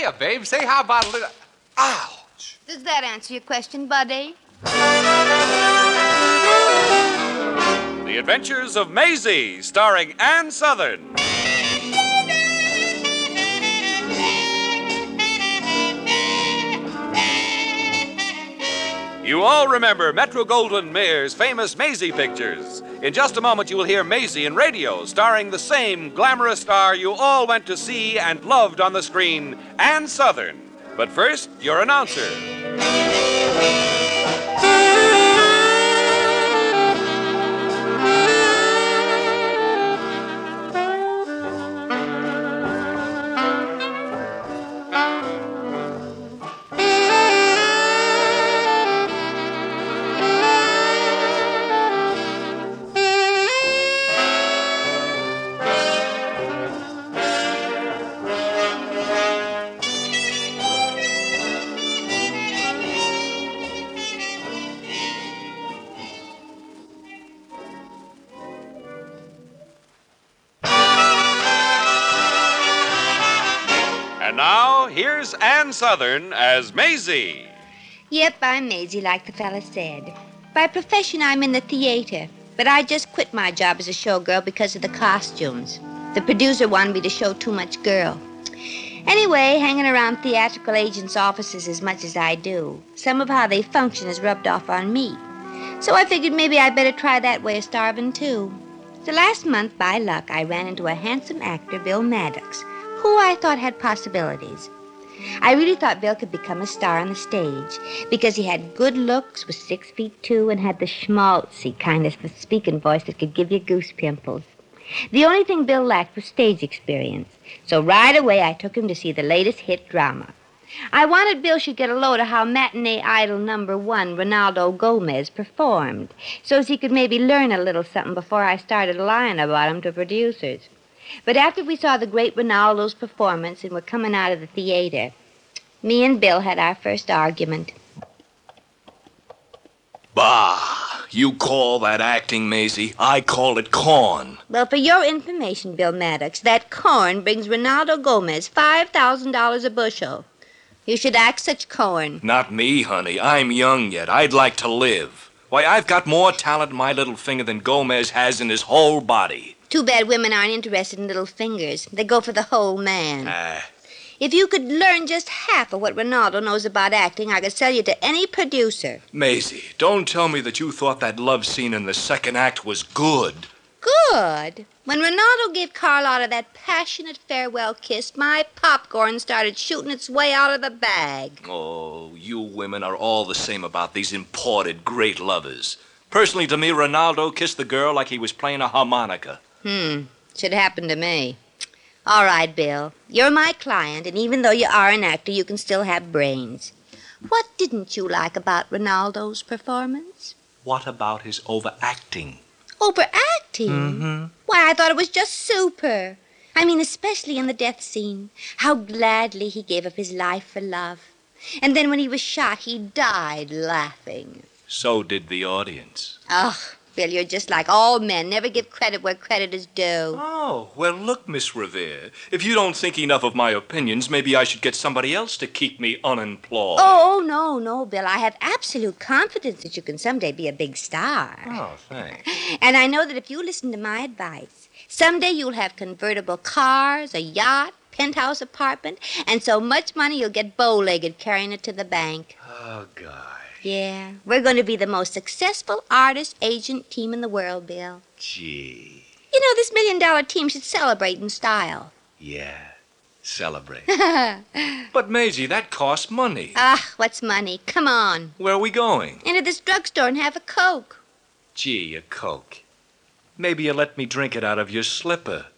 Hiya, babe. Say, how about a little... Ouch. Does that answer your question, Buddy? The Adventures of Maisie, starring Ann Sothern. You all remember Metro-Goldwyn-Mayer's famous Maisie pictures. In just a moment, you will hear Maisie in radio, starring the same glamorous star you all went to see and loved on the screen, Ann Sothern. But first, your announcer. And now, here's Ann Sothern as Maisie. Yep, I'm Maisie, like the fella said. By profession, I'm in the theater, but I just quit my job as a showgirl because of the costumes. The producer wanted me to show too much girl. Anyway, hanging around theatrical agents' offices as much as I do, some of how they function has rubbed off on me. So I figured maybe I'd better try that way of starving, too. So last month, by luck, I ran into a handsome actor, Bill Maddox, who I thought had possibilities. I really thought Bill could become a star on the stage because he had good looks, was 6'2", and had the schmaltzy kind of speaking voice that could give you goose pimples. The only thing Bill lacked was stage experience, so right away I took him to see the latest hit drama. I wanted Bill should get a load of how matinee idol #1, Ronaldo Gomez, performed, so as he could maybe learn a little something before I started lying about him to producers. But after we saw the great Ronaldo's performance and were coming out of the theater, me and Bill had our first argument. Bah! You call that acting, Maisie? I call it corn. Well, for your information, Bill Maddox, that corn brings Ronaldo Gomez $5,000 a bushel. You should act such corn. Not me, honey. I'm young yet. I'd like to live. Why, I've got more talent in my little finger than Gomez has in his whole body. Too bad women aren't interested in little fingers. They go for the whole man. If you could learn just half of what Ronaldo knows about acting, I could sell you to any producer. Maisie, don't tell me that you thought that love scene in the second act was good. Good? When Ronaldo gave Carlotta that passionate farewell kiss, my popcorn started shooting its way out of the bag. Oh, you women are all the same about these imported great lovers. Personally, to me, Ronaldo kissed the girl like he was playing a harmonica. Should happen to me. All right, Bill. You're my client, and even though you are an actor, you can still have brains. What didn't you like about Ronaldo's performance? What about his overacting? Overacting? Mm-hmm. Why, I thought it was just super. I mean, especially in the death scene. How gladly he gave up his life for love. And then when he was shot, he died laughing. So did the audience. Ugh, Bill, you're just like all men. Never give credit where credit is due. Oh, well, look, Miss Revere. If you don't think enough of my opinions, maybe I should get somebody else to keep me unemployed. Oh, no, Bill. I have absolute confidence that you can someday be a big star. Oh, thanks. And I know that if you listen to my advice, someday you'll have convertible cars, a yacht, penthouse apartment, and so much money you'll get bow-legged carrying it to the bank. Oh, God. Yeah, we're going to be the most successful artist-agent team in the world, Bill. Gee. You know, this $1 million team should celebrate in style. Yeah, celebrate. But, Maisie, that costs money. What's money? Come on. Where are we going? Into this drugstore and have a Coke. Gee, a Coke. Maybe you let me drink it out of your slipper.